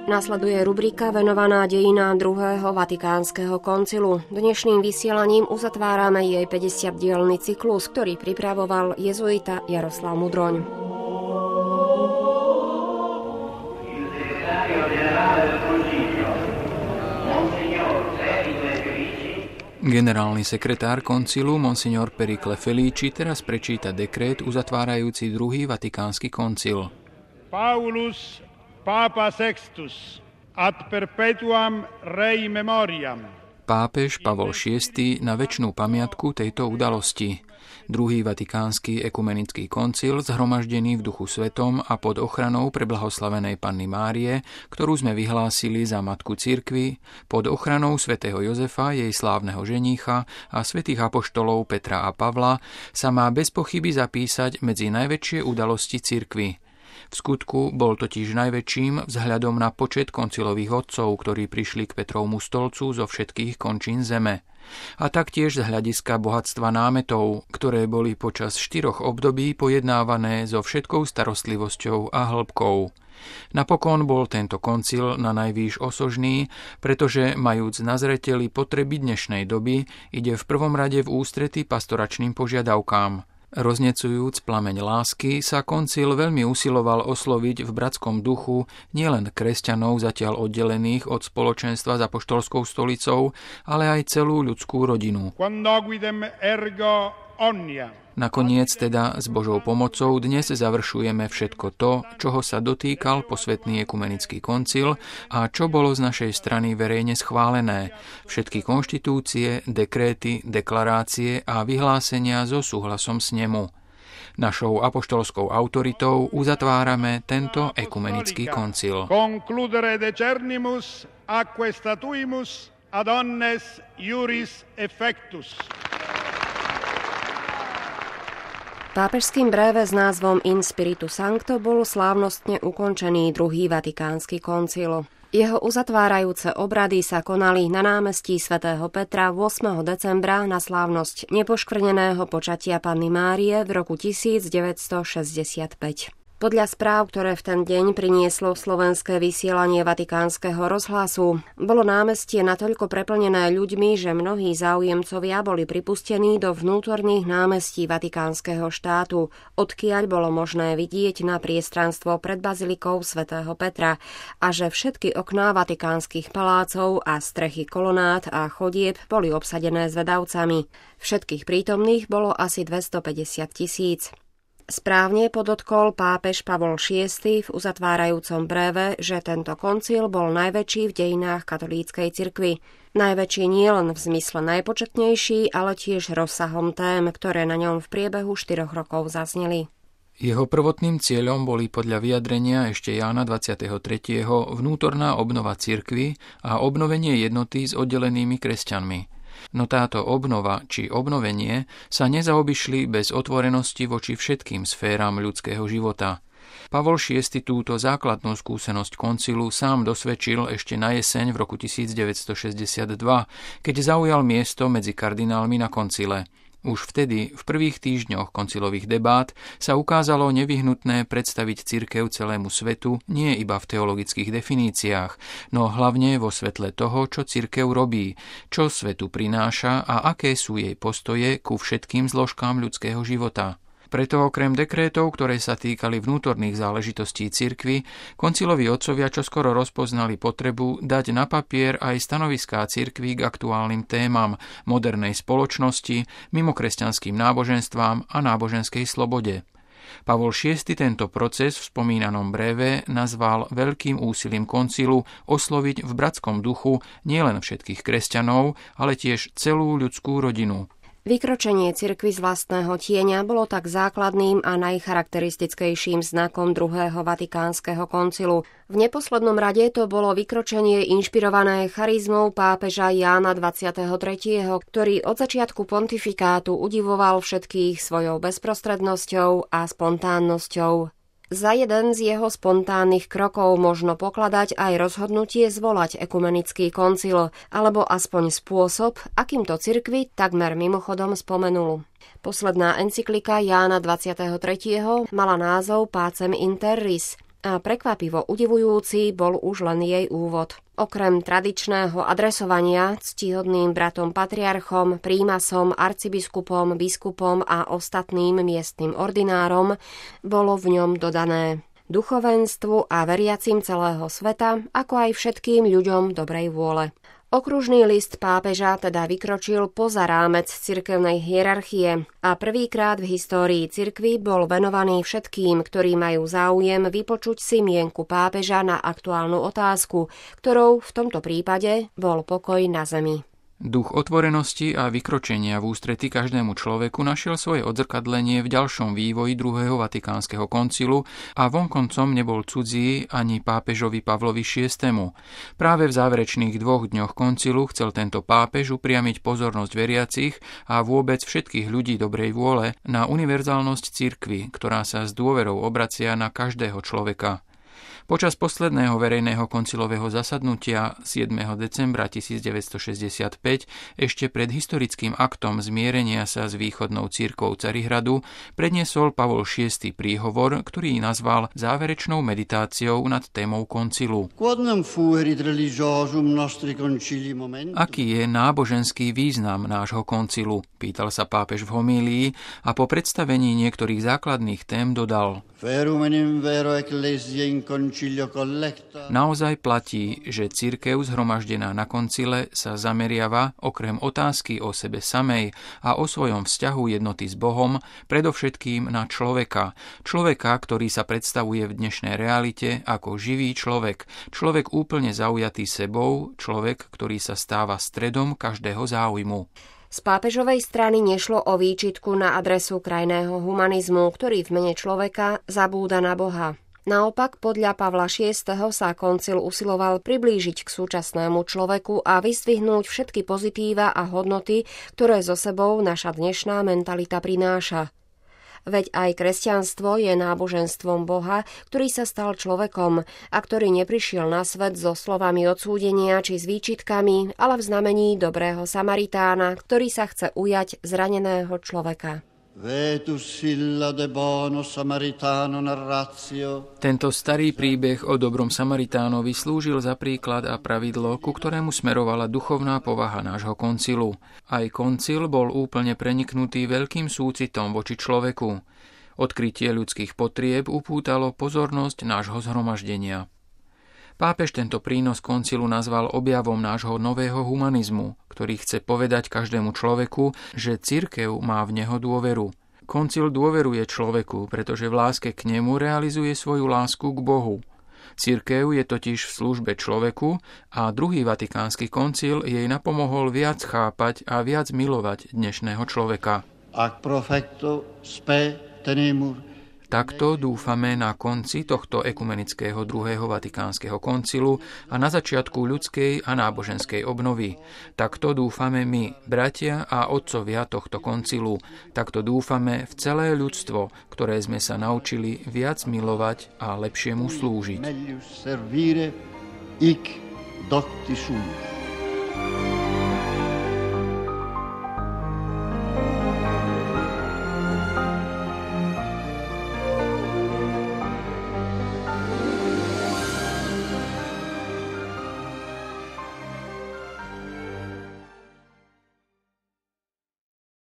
Nasleduje rubrika venovaná dejinám druhého Vatikánskeho koncilu. Dnešným vysielaním uzatvárame jej 50-dielny cyklus, ktorý pripravoval jezuita Jaroslav Mudroň. Generálny sekretár koncilu Monsignor Pericle Felici teraz prečíta dekrét uzatvárajúci druhý Vatikánsky koncil. Paulus Papa Sextus ad perpetuam rei memoriam. Pápež Pavol VI na večnú pamiatku tejto udalosti. Druhý Vatikánsky ekumenický koncil, zhromaždený v Duchu Svetom a pod ochranou preblahoslavenej Panny Márie, ktorú sme vyhlásili za matku cirkvi, pod ochranou svätého Jozefa, jej slávneho ženícha a svätých apoštolov Petra a Pavla, sa má bez pochyby zapísať medzi najväčšie udalosti cirkvi. V skutku bol totiž najväčším vzhľadom na počet koncilových otcov, ktorí prišli k Petrovmu stolcu zo všetkých končín zeme. A taktiež z hľadiska bohatstva námetov, ktoré boli počas 4 období pojednávané so všetkou starostlivosťou a hĺbkou. Napokon bol tento koncil na najvýš osožný, pretože majúc na zreteli potreby dnešnej doby, ide v prvom rade v ústrety pastoračným požiadavkám. Roznecujúc plameň lásky, sa koncil veľmi usiloval osloviť v bratskom duchu nielen kresťanov zatiaľ oddelených od spoločenstva s apoštolskou stolicou, ale aj celú ľudskú rodinu. Nakoniec teda s Božou pomocou dnes završujeme všetko to, čoho sa dotýkal posvätný ekumenický koncil a čo bolo z našej strany verejne schválené. Všetky konštitúcie, dekréty, deklarácie a vyhlásenia so súhlasom snemu. Našou apoštolskou autoritou uzatvárame tento ekumenický koncil. Concludere decernimus aquae statuimus ad omnes iuris effectus. Pápežským bréve s názvom In Spiritu Sancto bol slávnostne ukončený druhý Vatikánsky koncil. Jeho uzatvárajúce obrady sa konali na námestí svätého Petra 8. decembra na slávnosť nepoškvrneného počatia Panny Márie v roku 1965. Podľa správ, ktoré v ten deň prinieslo slovenské vysielanie Vatikánskeho rozhlasu, bolo námestie natoľko preplnené ľuďmi, že mnohí záujemcovia boli pripustení do vnútorných námestí Vatikánskeho štátu, odkiaľ bolo možné vidieť na priestranstvo pred bazilikou svätého Petra a že všetky okná vatikánskych palácov a strechy kolonád a chodieb boli obsadené zvedavcami. Všetkých prítomných bolo asi 250 000. Správne podotkol pápež Pavol VI v uzatvárajúcom bréve, že tento koncil bol najväčší v dejinách katolíckej cirkvi. Najväčší nielen v zmysle najpočetnejší, ale tiež rozsahom tém, ktoré na ňom v priebehu 4 rokov zazneli. Jeho prvotným cieľom boli podľa vyjadrenia ešte Jána 23. vnútorná obnova cirkvi a obnovenie jednoty s oddelenými kresťanmi. No táto obnova či obnovenie sa nezaobišli bez otvorenosti voči všetkým sféram ľudského života. Pavol VI túto základnú skúsenosť koncilu sám dosvedčil ešte na jeseň v roku 1962, keď zaujal miesto medzi kardinálmi na koncile. Už vtedy, v prvých týždňoch koncilových debát, sa ukázalo nevyhnutné predstaviť cirkev celému svetu nie iba v teologických definíciách, no hlavne vo svetle toho, čo cirkev robí, čo svetu prináša a aké sú jej postoje ku všetkým zložkám ľudského života. Preto okrem dekrétov, ktoré sa týkali vnútorných záležitostí cirkvi, konciloví otcovia čoskoro rozpoznali potrebu dať na papier aj stanoviská cirkvi k aktuálnym témam modernej spoločnosti, mimokresťanským náboženstvám a náboženskej slobode. Pavol VI tento proces v spomínanom bréve nazval veľkým úsilím koncilu osloviť v bratskom duchu nielen všetkých kresťanov, ale tiež celú ľudskú rodinu. Vykročenie cirkvi z vlastného tieňa bolo tak základným a najcharakteristickejším znakom druhého Vatikánskeho koncilu. V neposlednom rade to bolo vykročenie inšpirované charizmou pápeža Jána 23., ktorý od začiatku pontifikátu udivoval všetkých svojou bezprostrednosťou a spontánnosťou. Za jeden z jeho spontánnych krokov možno pokladať aj rozhodnutie zvolať ekumenický koncil, alebo aspoň spôsob, akým to cirkvi takmer mimochodom spomenul. Posledná encyklika Jána 23. mala názov Pacem in terris. A prekvapivo udivujúci bol už len jej úvod. Okrem tradičného adresovania ctihodným bratom patriarchom, prímasom, arcibiskupom, biskupom a ostatným miestnym ordinárom bolo v ňom dodané duchovenstvu a veriacim celého sveta, ako aj všetkým ľuďom dobrej vôle. Okružný list pápeža teda vykročil poza rámec cirkevnej hierarchie a prvýkrát v histórii cirkvi bol venovaný všetkým, ktorí majú záujem vypočuť si mienku pápeža na aktuálnu otázku, ktorou v tomto prípade bol pokoj na zemi. Duch otvorenosti a vykročenia v ústrety každému človeku našiel svoje odzrkadlenie v ďalšom vývoji druhého Vatikánskeho koncilu a vonkoncom nebol cudzí ani pápežovi Pavlovi VI. Práve v záverečných 2 dňoch koncilu chcel tento pápež upriamiť pozornosť veriacich a vôbec všetkých ľudí dobrej vôle na univerzálnosť cirkvi, ktorá sa s dôverou obracia na každého človeka. Počas posledného verejného koncilového zasadnutia 7. decembra 1965 ešte pred historickým aktom zmierenia sa s východnou cirkvou Carihradu predniesol Pavol VI. Príhovor, ktorý nazval záverečnou meditáciou nad témou koncilu. Aký je náboženský význam nášho koncilu? Pýtal sa pápež v homílii a po predstavení niektorých základných tém dodal: Naozaj platí, že cirkev zhromaždená na koncile sa zameriava okrem otázky o sebe samej a o svojom vzťahu jednoty s Bohom predovšetkým na človeka. Človeka, ktorý sa predstavuje v dnešnej realite ako živý človek. Človek úplne zaujatý sebou, človek, ktorý sa stáva stredom každého záujmu. Z pápežovej strany nešlo o výčitku na adresu krajného humanizmu, ktorý v mene človeka zabúda na Boha. Naopak, podľa Pavla VI. Sa koncil usiloval priblížiť k súčasnému človeku a vyzdvihnúť všetky pozitíva a hodnoty, ktoré so sebou naša dnešná mentalita prináša. Veď aj kresťanstvo je náboženstvom Boha, ktorý sa stal človekom a ktorý neprišiel na svet so slovami odsúdenia či s výčitkami, ale v znamení dobrého Samaritána, ktorý sa chce ujať zraneného človeka. Tento starý príbeh o dobrom Samaritánovi slúžil za príklad a pravidlo, ku ktorému smerovala duchovná povaha nášho koncilu. Aj koncil bol úplne preniknutý veľkým súcitom voči človeku. Odkrytie ľudských potrieb upútalo pozornosť nášho zhromaždenia. Pápež tento prínos koncilu nazval objavom nášho nového humanizmu, ktorý chce povedať každému človeku, že cirkev má v neho dôveru. Koncil dôveruje človeku, pretože v láske k nemu realizuje svoju lásku k Bohu. Cirkev je totiž v službe človeku a druhý Vatikánsky koncil jej napomohol viac chápať a viac milovať dnešného človeka. Takto dúfame na konci tohto ekumenického druhého Vatikánskeho koncilu a na začiatku ľudskej a náboženskej obnovy. Takto dúfame my, bratia a otcovia tohto koncilu. Takto dúfame v celé ľudstvo, ktoré sme sa naučili viac milovať a lepšie mu slúžiť.